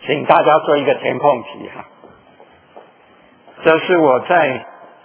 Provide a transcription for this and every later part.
请大家做一个填空题哈。这是我在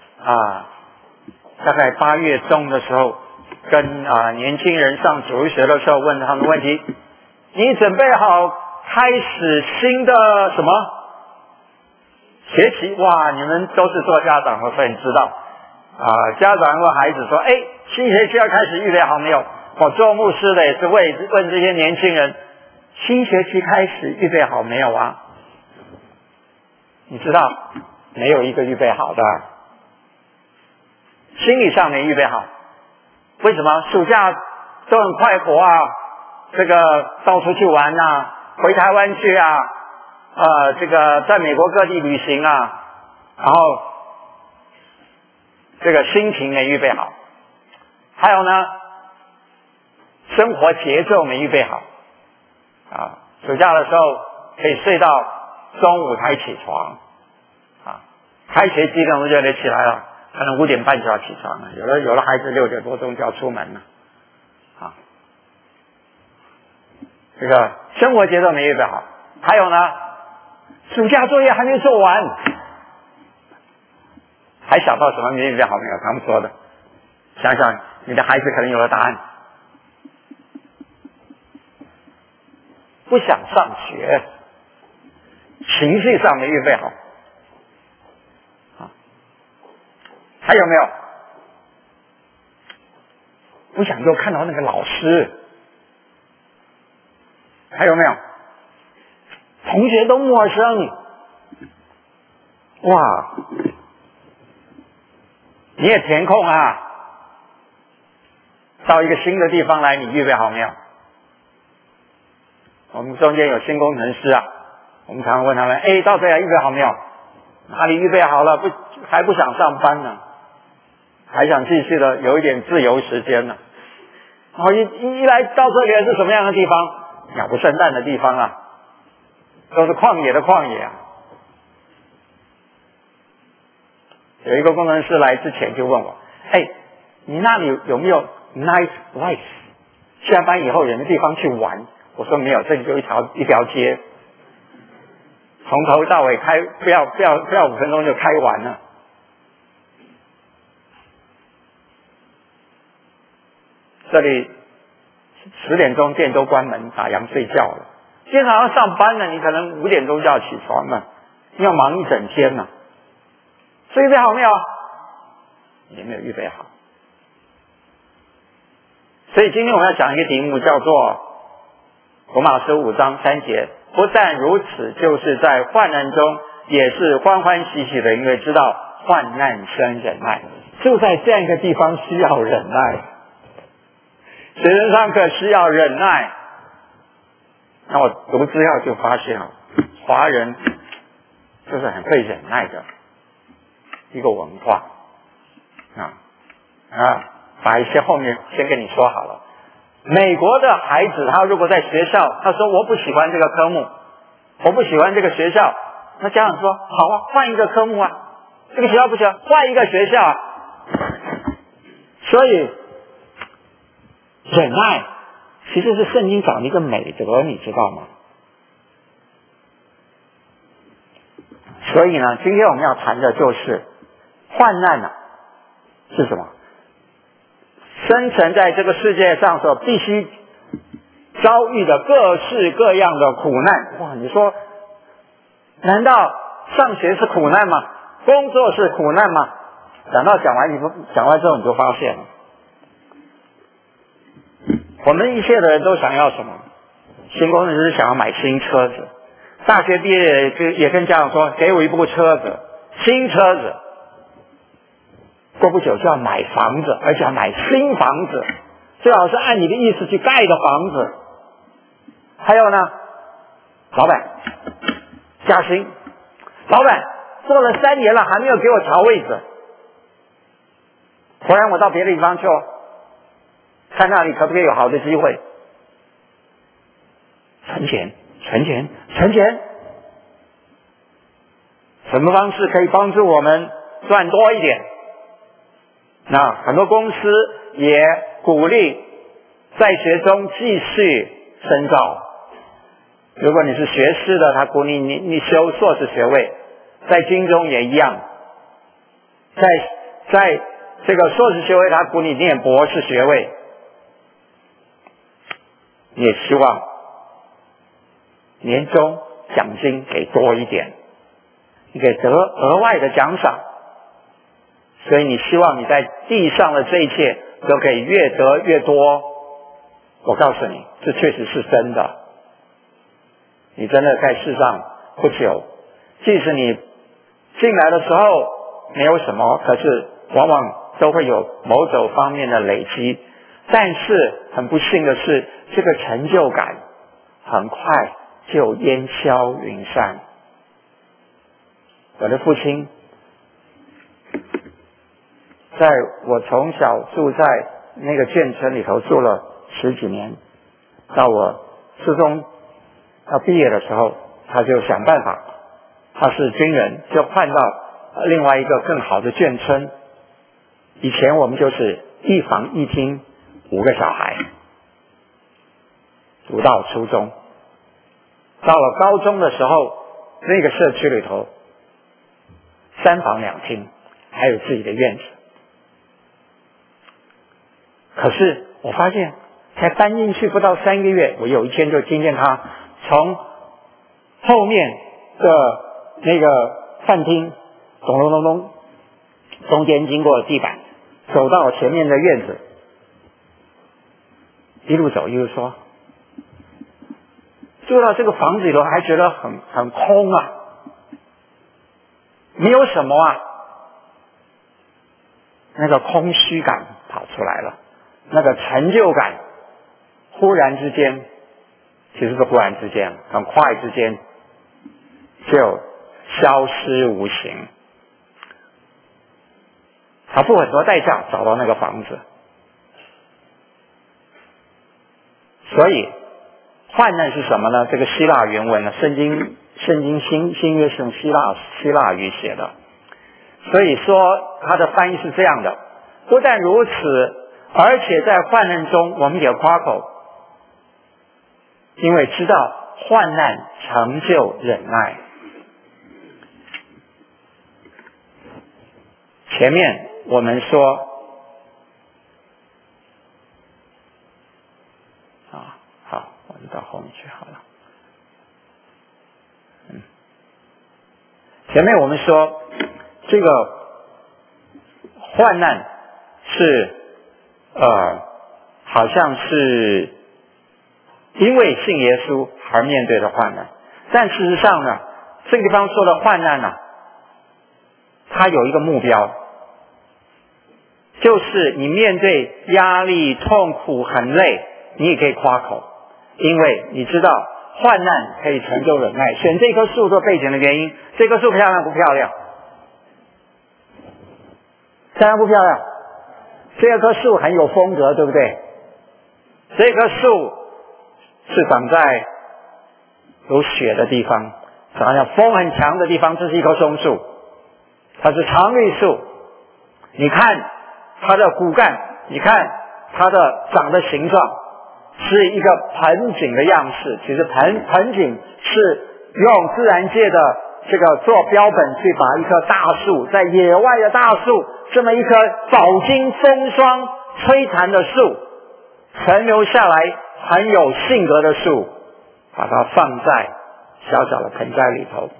大概8月中的时候，跟年轻人上主日学的时候问他们问题：你准备好开始新的什么学期？哇，你们都是做家长的，所以你知道家长问孩子说：新学期要开始，预备好没有？我做牧师的也是问这些年轻人：新学期开始预备好没有啊？你知道没有一个预备好的，心理上没预备好。为什么？暑假都很快活啊，这个到处去玩啊，回台湾去啊，这个在美国各地旅行啊，然后这个心情没预备好。还有呢，生活节奏没预备好暑假的时候可以睡到中午才起床开学几点钟就得起来了，可能5点半就要起床了，有的孩子6点多钟就要出门了这个生活节奏没预备好。还有呢，暑假作业还没做完，还想到什么没预备好没有？他们说的，想想你的孩子可能有了答案。不想上学，情绪上没预备好还有没有？不想又看到那个老师，还有没有？同学都陌生，哇！你也填空到一个新的地方来，你预备好没有？我们中间有新工程师我们常常问他们：到这预备好没有？哪里预备好了？还不想上班呢，还想继续的有一点自由时间呢。然后一来到这里是什么样的地方？鸟不生蛋的地方都是旷野的旷野有一个工程师来之前就问我：你那里有没有 nice life？ 下班以后有没有地方去玩？我说没有，这里就一条街，从头到尾开，不要5分钟就开完了。这里10点钟店都关门，打烊睡觉了。今天早上上班了，你可能5点钟就要起床了，你要忙一整天了。所以预备好没有？也没有预备好。所以今天我们要讲一个题目，叫做罗马书5章3节。不但如此，就是在患难中也是欢欢喜喜的，因为知道患难生忍耐。就在这样一个地方需要忍耐，学生上课需要忍耐。那我读资料就发现华人就是很会忍耐的一个文化把一些后面先跟你说好了。美国的孩子他如果在学校他说我不喜欢这个科目，我不喜欢这个学校，那家长说好换一个科目这个学校不喜欢，换一个学校所以忍耐其实是圣经讲的一个美德，你知道吗？所以呢，今天我们要谈的就是患难是什么？生存在这个世界上所必须遭遇的各式各样的苦难。哇，你说难道上学是苦难吗？工作是苦难吗？讲完之后你就发现了，我们一切的人都想要什么？新工程师想要买新车子，大学毕业就也跟家长说给我一部车子，新车子。过不久就要买房子，而且要买新房子，最好是按你的意思去盖的房子。还有呢，老板加薪，老板做了3年了还没有给我调位置，不然我到别的地方去看那里可不可以有好的机会。存钱，什么方式可以帮助我们赚多一点？那很多公司也鼓励在学中继续深造， 如果你是学士的，他鼓励你修硕士学位，在经中也一样，在这个硕士学位，他鼓励念博士学位，你也希望年终奖金给多一点，你给得额外的奖赏，所以你希望你在地上的这一切都可以越得越多。我告诉你，这确实是真的。你真的在世上不久，即使你进来的时候没有什么，可是往往都会有某种方面的累积。但是很不幸的是，这个成就感很快就烟消云散。我的父亲在我从小住在那个眷村里头住了10几年，到我初中要毕业的时候，他就想办法，他是军人，就换到另外一个更好的眷村。以前我们就是一房一厅5个小孩，读到初中，到了高中的时候，那个社区里头3房2厅，还有自己的院子。可是我发现才搬进去不到3个月，我有一天就听见他从后面的那个饭厅咚咚咚咚中间经过地板，走到前面的院子，一路走一路说，住到这个房子里头还觉得很空啊，没有什么啊，那个空虚感跑出来了，那个成就感忽然之间，其实是忽然之间，很快之间就消失无形。他付很多代价找到那个房子，所以患难是什么呢？这个希腊原文呢，圣经新约是用希腊语写的，所以说它的翻译是这样的。不但如此，而且在患难中我们也夸口，因为知道患难成就忍耐。前面我们说好，我们到后面去好了。前面我们说这个患难是好像是因为信耶稣而面对的患难，但事实上呢，这个地方说的患难呢，它有一个目标，就是你面对压力、痛苦、很累，你也可以夸口，因为你知道患难可以成就忍耐。选这棵树做背景的原因，这棵树漂亮不漂亮？漂亮不漂亮？这棵树很有风格，对不对？这棵树是长在有雪的地方，长在风很强的地方，这是一棵松树，它是常绿树。你看它的骨干，你看它的长的形状，是一个盆景的样式。其实盆景是用自然界的这个做标本，去把一棵大树，在野外的大树，这么一棵饱经风霜摧残的树，存留下来很有性格的树，把它放在小小的盆栽里头。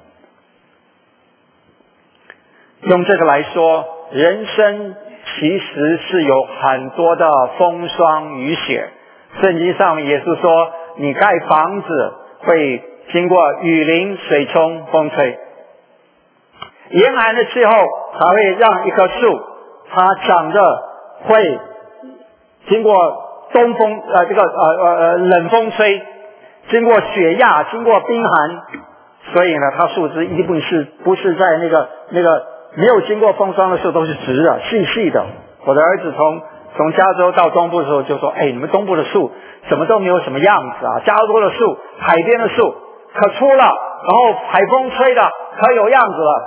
用这个来说，人生其实是有很多的风霜雨雪。圣经上也是说，你盖房子会经过雨淋、水冲、风吹。严寒的气候才会让一棵树它长得会经过东风冷风吹，经过雪压，经过冰寒，所以呢，它树枝一定不是在那个没有经过风霜的树都是直的、细细的。我的儿子从加州到东部的时候就说：“你们东部的树怎么都没有什么样子啊？加州的树、海边的树可粗了，然后海风吹的可有样子了。”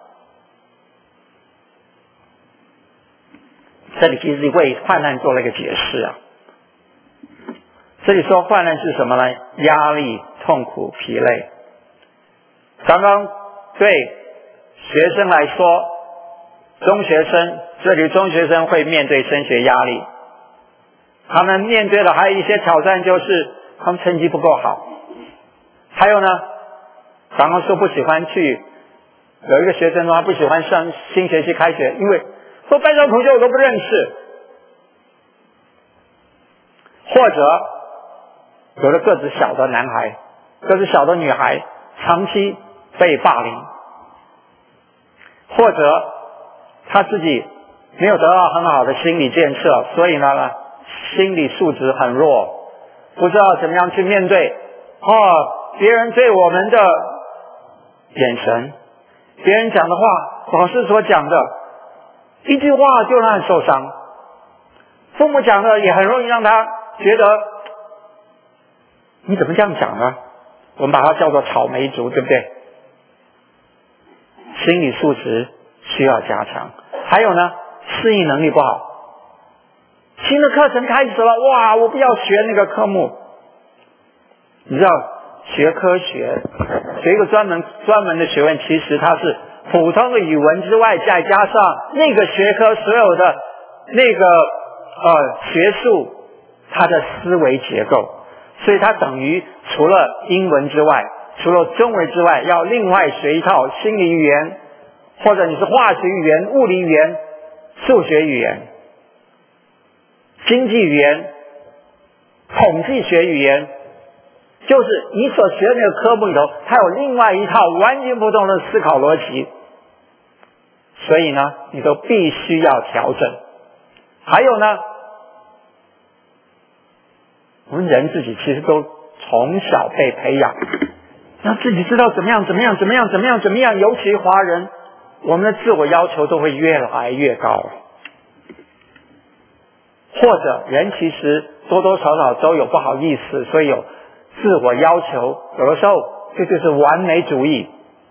这里其实为患难做了一个解释啊。这里说患难是什么呢？压力、 痛苦疲累。刚刚对学生来说，中学生，这里中学生会面对升学压力，他们面对的还有一些挑战，就是他们成绩不够好。还有呢，刚刚说不喜欢去，有一个学生说他不喜欢上新学期开学，因为说班上同学我都不认识。或者有的个子小的男孩，个子小的女孩长期被霸凌，或者他自己没有得到很好的心理建设，所以呢心理素质很弱，不知道怎么样去面对别人对我们的眼神，别人讲的话，老师所讲的一句话就让人受伤，父母讲的也很容易让他觉得你怎么这样讲呢？我们把它叫做草莓族，对不对？心理素质需要加强。还有呢，适应能力不好，新的课程开始了，哇，我不要学那个科目。你知道学科学，学一个专门的学问，其实它是普通的语文之外，再加上那个学科所有的那个学术，它的思维结构，所以它等于除了英文之外，除了中文之外，要另外学一套心理语言，或者你是化学语言、物理语言、数学语言、经济语言、统计学语言，就是你所学的那个科目里头，它有另外一套完全不同的思考逻辑，所以呢，你都必须要调整。还有呢，我们人自己其实都从小被培养，让自己知道怎么样，尤其华人，我们的自我要求都会越来越高。或者人其实多多少少都有不好意思，所以有自我要求，有的时候这就是完美主义。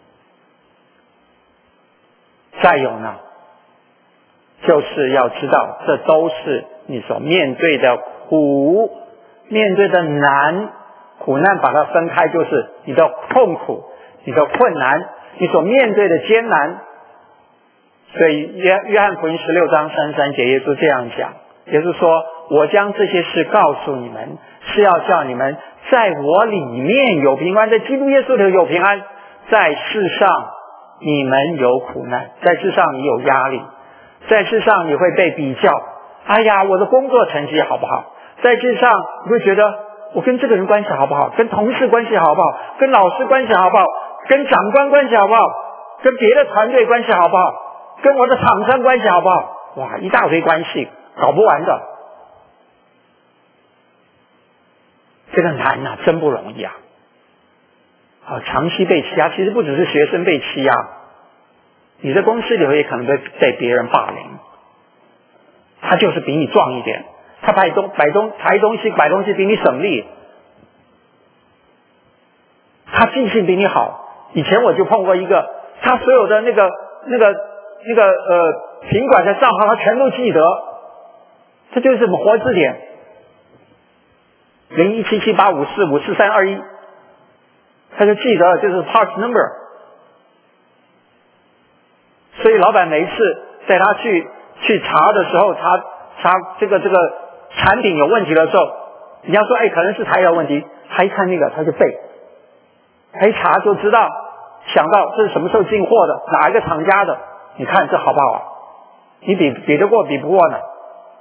再有呢，就是要知道这都是你所面对的苦，面对的难，苦难把它分开，就是你的痛苦，你的困难，你所面对的艰难。所以约翰福音16章33节耶稣这样讲，耶稣说，我将这些事告诉你们，是要叫你们在我里面有平安，在基督耶稣里有平安。在世上你们有苦难，在世上你有压力，在世上你会被比较，哎呀，我的工作成绩好不好？在世上你会觉得我跟这个人关系好不好，跟同事关系好不好，跟老师关系好不好，跟长官关系好不好，跟别的团队关系好不好，跟我的厂商关系好不好？哇，一大堆关系搞不完的，这个难啊，真不容易啊！长期被欺压，其实不只是学生被欺压，你在公司里头也可能被别人霸凌。他就是比你壮一点，他抬东西摆东西比你省力，他记性比你好。以前我就碰过一个，他所有的那个品管的账号他全都记得，这就是什么活字典017785454321，他就记得就是 part number。 所以老板每一次带他去查的时候，他查这个产品有问题的时候，人家说可能是材料问题，他一看那个他就背，他一查就知道，想到这是什么时候进货的，哪一个厂家的，你看这好不好啊？你比得过比不过呢？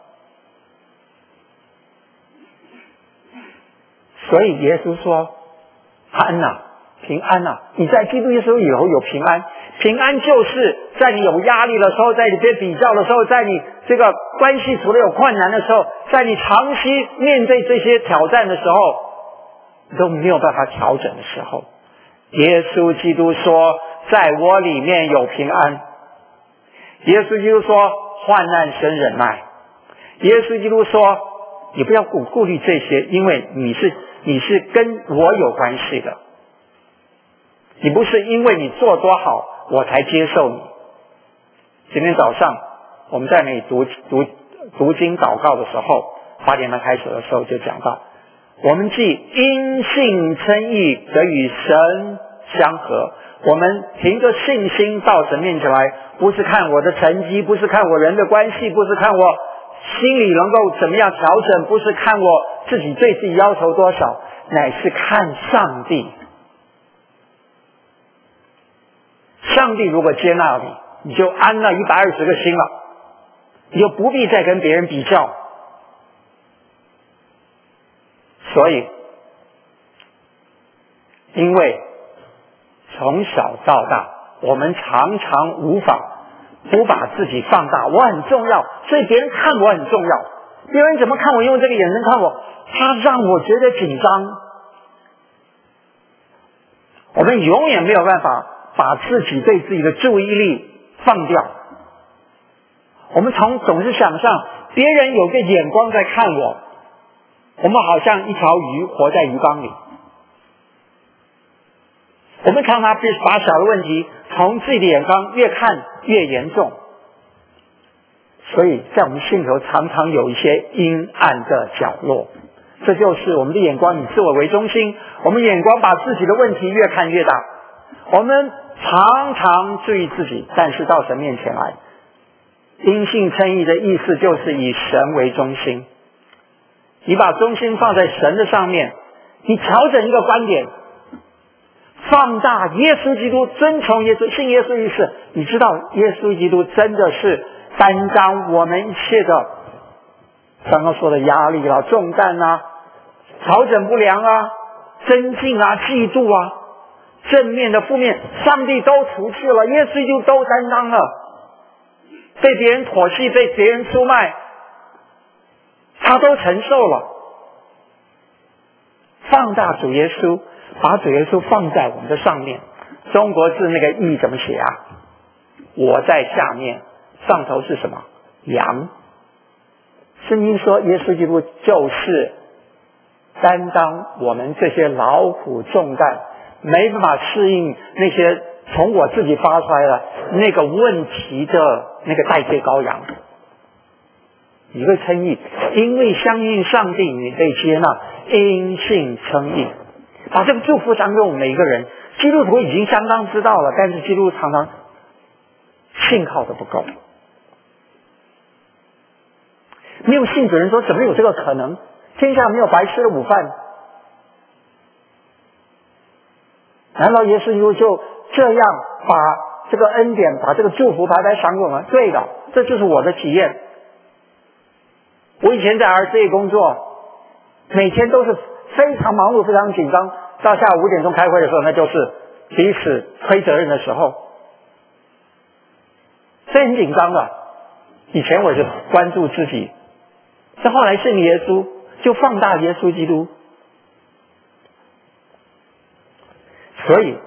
所以耶稣说安啊，平安啊，你在基督耶稣里头有平安。平安就是在你有压力的时候，在你被比较的时候，在你这个关系处的有困难的时候，在你长期面对这些挑战的时候，你都没有办法调整的时候，耶稣基督说在我里面有平安。耶稣基督说患难生忍耐。耶稣基督说你不要顾虑这些，因为你是跟我有关系的，你不是因为你做多好我才接受你。今天早上我们在那里读经祷告的时候，8点半开始的时候就讲到， 我们既因信称义，得与神相合。我们凭着信心到神面前来，不是看我的成绩，不是看我人的关系，不是看我心里能够怎么样调整，不是看我自己对自己要求多少，乃是看上帝。上帝如果接纳你，你就安了120个心了，你就不必再跟别人比较。所以因为从小到大，我们常常无法不把自己放大，我很重要，所以别人看我很重要。别人怎么看我，用这个眼神看我，他让我觉得紧张。我们永远没有办法把自己对自己的注意力放掉。我们总是想象别人有个眼光在看我，我们好像一条鱼活在鱼缸里。我们常常把小的问题从自己的眼光越看越严重，所以在我们心头常常有一些阴暗的角落。这就是我们的眼光以自我为中心，我们眼光把自己的问题越看越大。我们常常注意自己，但是到神面前来，因信称义的意思就是以神为中心。你把中心放在神的上面，你调整一个观点，放大耶稣基督，遵从耶稣，信耶稣意思，你知道耶稣基督真的是担当我们一切的刚刚说的压力啦、重担啊、调整不良啊、增进啊、嫉妒啊，正面的负面上帝都除去了，耶稣基督都担当了。被别人唾弃，被别人出卖，他都承受了。放大主耶稣，把主耶稣放在我们的上面。中国字那个义怎么写啊？我在下面，上头是什么？羊。圣经说耶稣基督就是担当我们这些劳苦重担，没办法适应那些从我自己发出来的那个问题的那个代罪羔羊。你会称义，因为相信上帝，你被接纳，因信称义。把这个祝福传给我们每一个人。基督徒已经相当知道了，但是基督徒常常信靠的不够。没有信主人说，怎么有这个可能？天下没有白吃的午饭。难道耶稣基督就这样把这个恩典，把这个祝福白白赏给我们？对的，这就是我的体验。我以前在 RCA 工作，每天都是非常忙碌、非常紧张，到下午5点钟开会的时候，那就是彼此推责任的时候，所以很紧张的。以前我是关注自己，但后来信耶稣，就放大耶稣基督。所以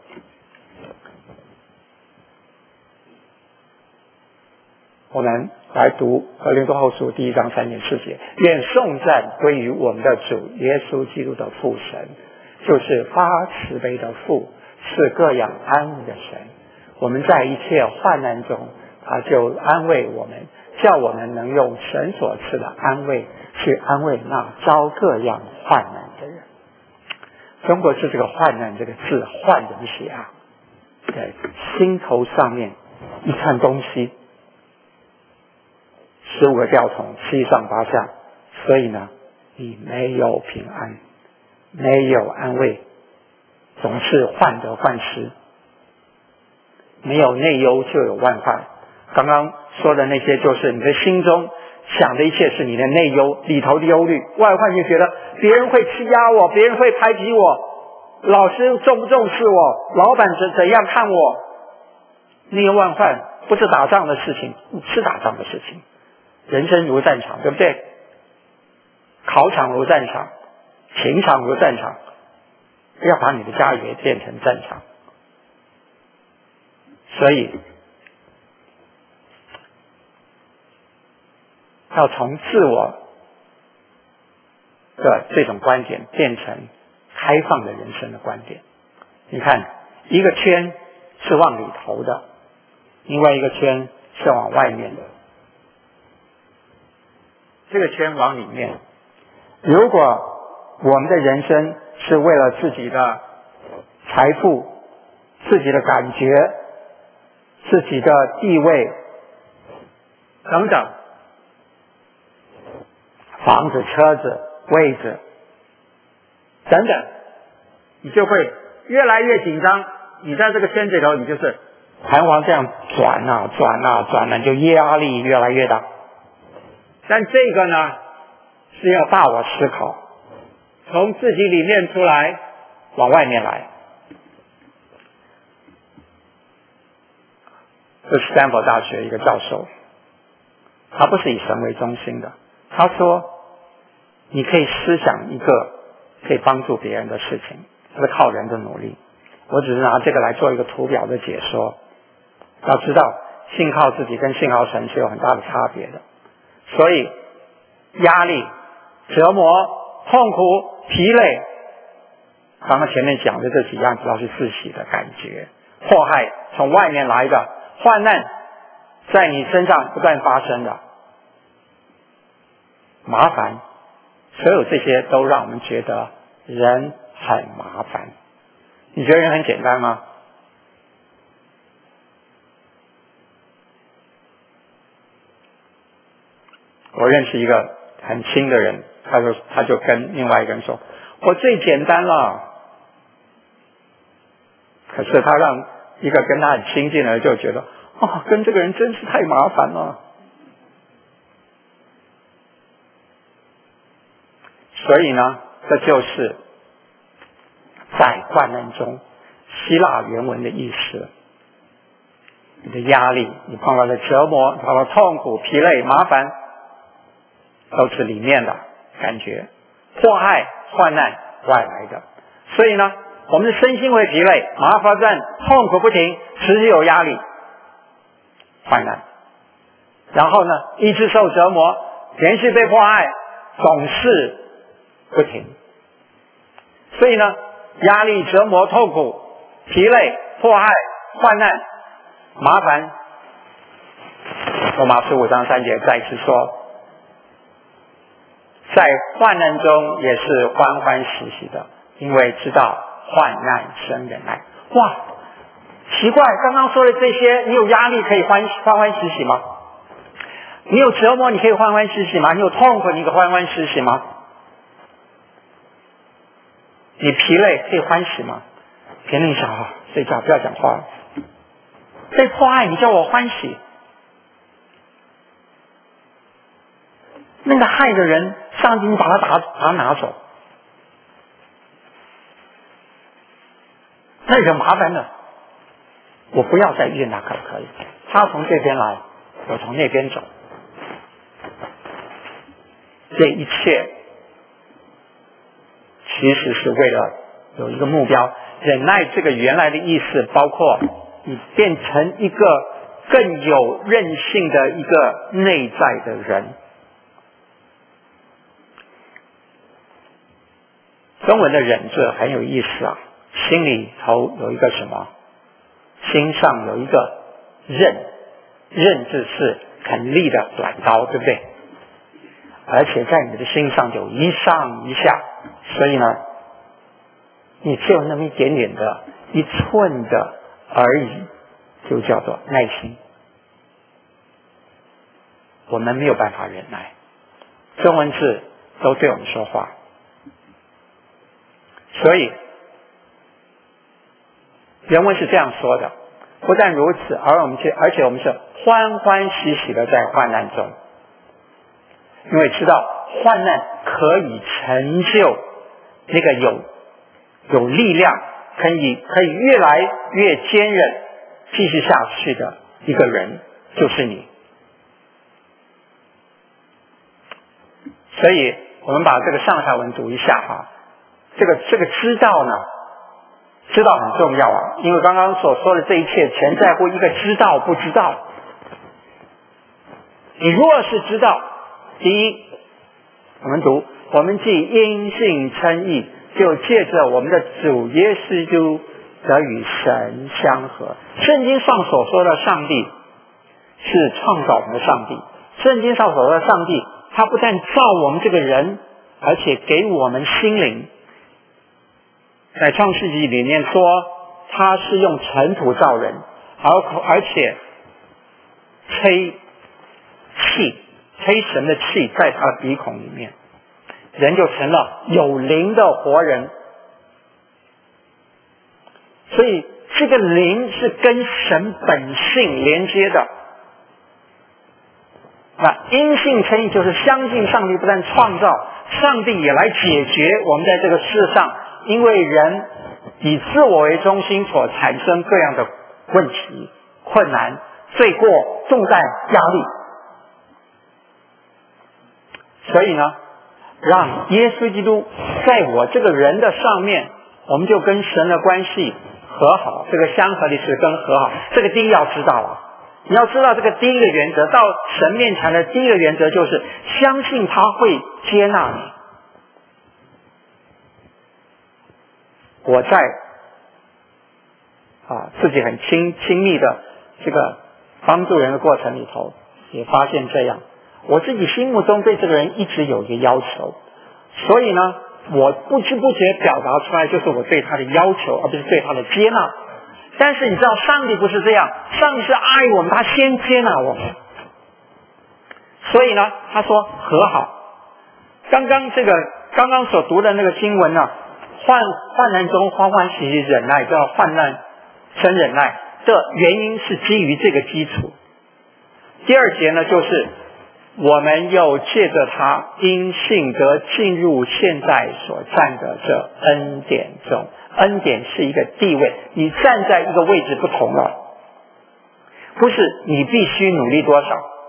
我们来读哥林多后书1章3节4节，愿颂赞归于我们的主耶稣基督的父神，就是发慈悲的父，是各样安慰的神。我们在一切患难中，他就安慰我们，叫我们能用神所赐的安慰去安慰那遭各样患难的人。中国字这个患难这个字，患怎么写啊？在心头上面一串东西，15个吊桶7上8下，所以呢，你没有平安，没有安慰，总是患得患失，没有内忧就有外患。刚刚说的那些，就是你的心中想的一切是你的内忧里头的忧虑，外患就觉得别人会欺压我，别人会排挤我，老师重不重视我，老板怎样看我。那个外患不是打仗的事情，是打仗的事情。人生如战场，对不对？考场如战场，情场如战场，要把你的家也变成战场。所以要从自我的这种观点变成开放的人生的观点。你看，一个圈是往里头的，另外一个圈是往外面的。这个圈往里面，如果我们的人生是为了自己的财富、自己的感觉、自己的地位等等，房子、车子、位置等等，你就会越来越紧张。你在这个圈子里头，你就是弹簧这样转啊转啊转啊，就压力越来越大。但这个呢，是要大我思考，从自己里面出来，往外面来。这是斯坦福大学一个教授，他不是以神为中心的。他说，你可以思想一个可以帮助别人的事情，是靠人的努力。我只是拿这个来做一个图表的解说。要知道，信靠自己跟信靠神是有很大的差别的。所以，压力、折磨、痛苦、疲累，刚刚前面讲的这几样，主要是自己的感觉。祸害从外面来的，患难在你身上不断发生的，麻烦，所有这些都让我们觉得人很麻烦。你觉得人很简单吗？我认识一个很亲的人，他就跟另外一个人说，我最简单了。可是他让一个跟他很亲近的人就觉得，跟这个人真是太麻烦了。所以呢，这就是在患难中，希腊原文的意思。你的压力，你碰到的折磨，你碰到痛苦、疲累、麻烦，都是里面的感觉。祸害、患难外来的。所以呢，我们的身心会疲累，麻烦症、痛苦不停，持续有压力、患难。然后呢，一直受折磨，连续被迫害，总是不停。所以呢，压力、折磨、痛苦、疲累、迫害、患难、麻烦。罗马15章3节再次说，在患难中也是欢欢喜喜的，因为知道患难生忍耐。哇，奇怪，刚刚说的这些，你有压力可以欢欢喜喜吗？你有折磨你可以欢欢喜喜吗？你有痛苦你可以欢欢喜喜吗？你疲累可以欢喜吗？别人想睡觉不要讲话。被迫害你叫我欢喜，那个害的人，上帝把他拿走，那人麻烦了。我不要再遇那个可以，他从这边来，我从那边走。这一切其实是为了有一个目标。忍耐这个原来的意思包括你变成一个更有韧性的一个内在的人。中文的忍字很有意思啊，心里头有一个什么？心上有一个刃，刃字是肯立的短刀，对不对？而且在你的心上有一上一下，所以呢，你只有那么一点点的一寸的而已，就叫做耐心。我们没有办法忍耐，中文字都对我们说话。所以原文是这样说的，不但如此，而且我们是欢欢喜喜的在患难中，因为知道患难可以成就那个有力量，可以越来越坚韧继续下去的一个人，就是你。所以我们把这个上下文读一下哈。这个知道呢，知道很重要啊，因为刚刚所说的这一切全在乎一个知道不知道。你若是知道，第一，我们读，我们既因信称义，就借着我们的主耶稣基督得与神相合。圣经上所说的上帝是创造我们的上帝，圣经上所说的上帝，他不但造我们这个人， 而且给我们心灵。在创世纪里面说，他是用尘土造人，而且吹神的气在他的鼻孔里面，人就成了有灵的活人。所以这个灵是跟神本性连接的。那因信称义就是相信上帝不但创造，上帝也来解决我们在这个世上因为人以自我为中心所产生各样的问题、困难、罪过、重担、压力。所以呢，让耶稣基督在我这个人的上面，我们就跟神的关系和好。这个相合的是跟和好，这个第一要知道了。你要知道这个第一个原则，到神面前的第一个原则就是相信他会接纳你。我在自己很亲密的这个帮助人的过程里头，也发现这样，我自己心目中对这个人一直有一个要求，所以呢，我不知不觉表达出来就是我对他的要求，而不是对他的接纳。但是你知道上帝不是这样，上帝是爱我们，他先接纳我们。所以呢，他说和好。刚刚所读的那个经文呢，患难中欢欢喜喜忍耐，叫患难生忍耐的原因是基于这个基础。第二节呢，就是我们又借着他因信得进入现在所站的这恩典中。恩典是一个地位，你站在一个位置不同了，不是你必须努力多少。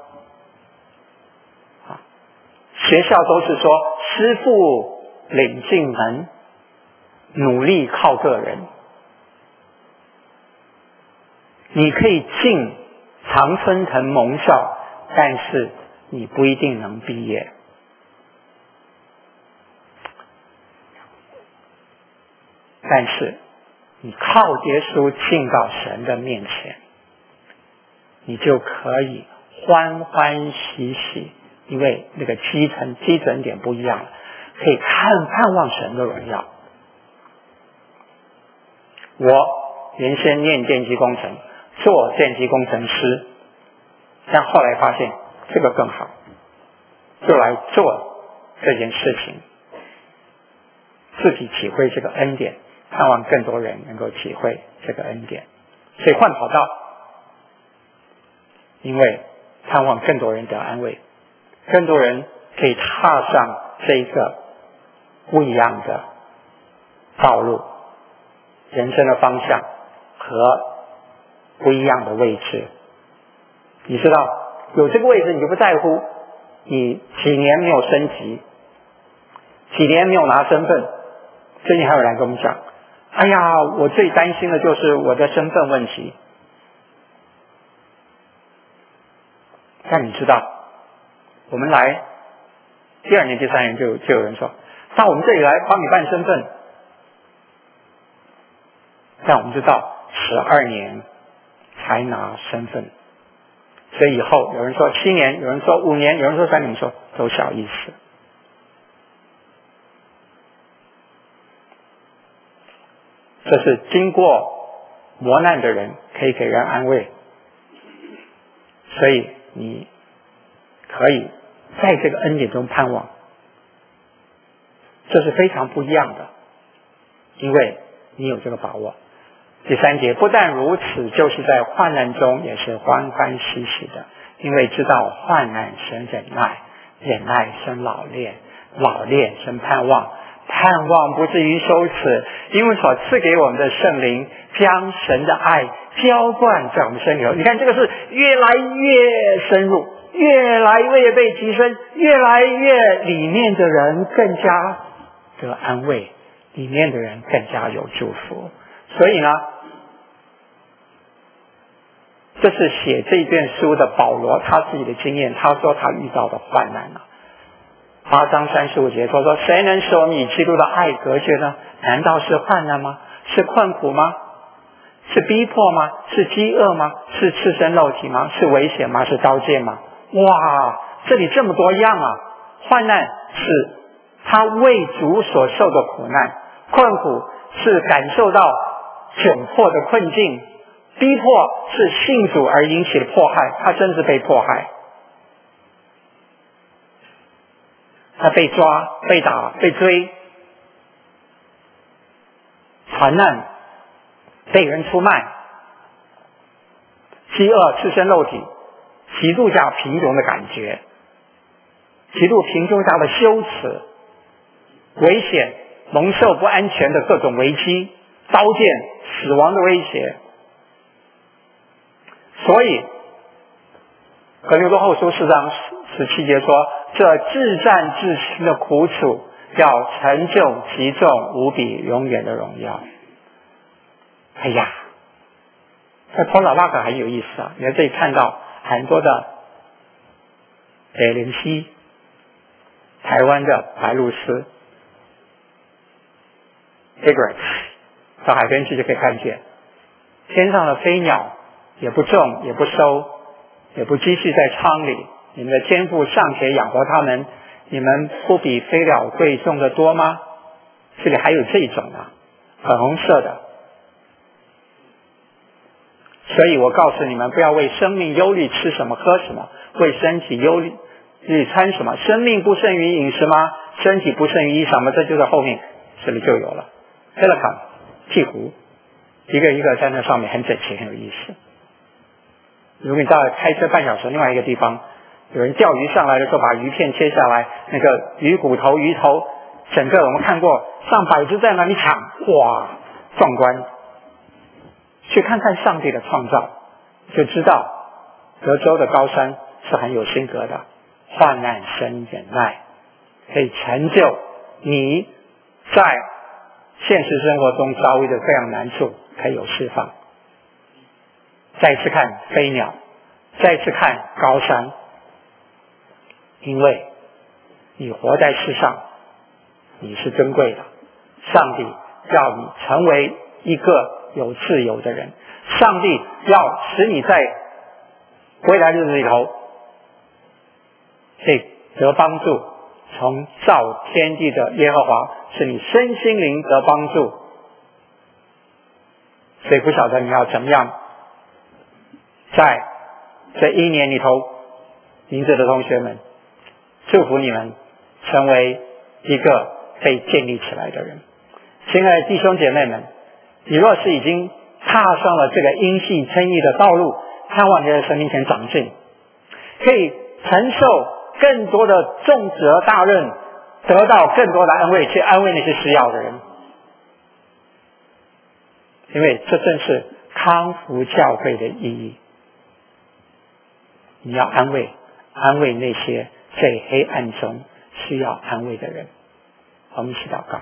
学校都是说师傅领进门，努力靠个人。你可以进常春藤盟校，但是你不一定能毕业。但是你靠耶稣进到神的面前，你就可以欢欢喜喜，因为那个基准点不一样了，可以盼望神的荣耀。我原先念电机工程，做电机工程师，但后来发现这个更好，就来做这件事情，自己体会这个恩典，盼望更多人能够体会这个恩典。所以换跑道，因为盼望更多人得安慰，更多人可以踏上这个不一样的道路，人生的方向和不一样的位置。你知道有这个位置你就不在乎你几年没有升级，几年没有拿身份。最近还有人跟我们讲，哎呀，我最担心的就是我的身份问题。但你知道我们来第2年第3年就有人说到我们这里来帮你办身份，但我们知道12年才拿身份，所以以后有人说7年，有人说5年，有人说3年，说都小意思。这是经过磨难的人可以给人安慰，所以你可以在这个恩典中盼望，这是非常不一样的，因为你有这个把握。第3节，不但如此，就是在患难中也是欢欢喜喜的，因为知道患难生忍耐，忍耐生老练，老练生盼望，盼望不至于羞耻，因为所赐给我们的圣灵将神的爱浇灌在我们身里。你看这个是越来越深入，越来越被提升，越来越里面的人更加得安慰，里面的人更加有祝福。所以呢，这是写这卷书的保罗他自己的经验，他说他遇到的患难8章35节说谁能使我们与基督的爱隔绝呢？难道是患难吗？是困苦吗？是逼迫吗？是饥饿吗？是赤身肉体吗？是危险吗？是刀剑吗？哇，这里这么多样啊！患难是他为主所受的苦难，困苦是感受到窘迫的困境，逼迫是信主而引起的迫害，他真是被迫害，他被抓、被打、被追，传难，被人出卖，饥饿、赤身肉体，极度下贫穷的感觉，极度贫穷下的羞耻、危险、蒙受不安全的各种危机、刀剑、死亡的威胁。所以哥林多后书4章17节说，这至战至轻的苦楚要成就极重无比永远的荣耀。哎呀，在头老那个很有意思啊！你在这里看到很多的北灵溪、台湾的白鹭鸶 egrets 到海边去就可以看见，天上的飞鸟也不种也不收也不积蓄在仓里，你们的天父尚且养活他们，你们不比飞鸟贵重的多吗？这里还有这种啊，粉红色的。所以我告诉你们，不要为生命忧虑吃什么喝什么，为身体忧虑穿什么。生命不胜于饮食吗？身体不胜于衣裳吗？这就在后面这里就有了。Pelican 鹈鹕一个一个在那上面很整齐，很有意思。如果你到开车半小时另外一个地方，有人钓鱼上来的时候把鱼片切下来，那个鱼骨头鱼头整个我们看过上百只在那里抢，哇，壮观。去看看上帝的创造，就知道德州的高山是很有性格的，患难生忍耐，可以成就你在现实生活中遭遇的各样难处，可以有释放。再次看飞鸟，再次看高山，因为你活在世上，你是珍贵的，上帝要你成为一个有自由的人，上帝要使你在未来日子里头可以得帮助，从造天地的耶和华使你身心灵得帮助。所以不晓得你要怎么样在这一年里头，明智的同学们，祝福你们成为一个被建立起来的人。亲爱的弟兄姐妹们，你若是已经踏上了这个因信称义的道路，盼望你在神面前长进，可以承受更多的重责大任，得到更多的安慰，去安慰那些需要的人。因为这正是康福教会的意义。你要安慰那些在黑暗中需要安慰的人。我们一起祷告。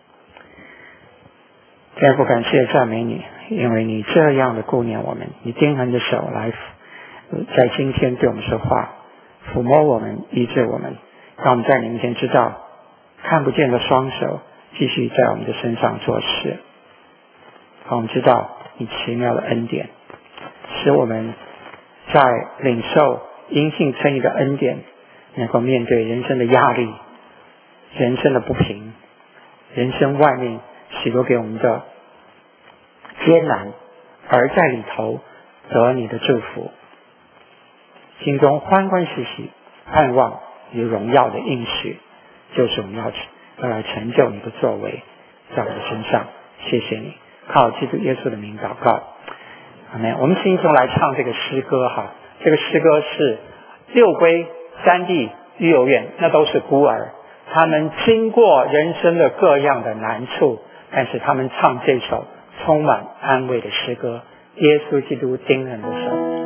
天父，感谢赞美你，因为你这样的顾念我们，你定恒的手来在今天对我们说话，抚摸我们，医治我们，让我们在你面前知道看不见的双手继续在我们的身上做事，让我们知道你奇妙的恩典，使我们在领受因信称义的恩典，能够面对人生的压力，人生的不平，人生外面许多给我们的艰难，而在里头得你的祝福，心中欢欢喜喜，盼望你荣耀的应许，就是我们要来成就你的作为在我们的身上。谢谢你，靠基督耶稣的名祷告，阿们。我们心中来唱这个诗歌哈，这个诗歌是六归、三地、育幼院，那都是孤儿，他们经过人生的各样的难处，但是他们唱这首充满安慰的诗歌，耶稣基督惊人的手。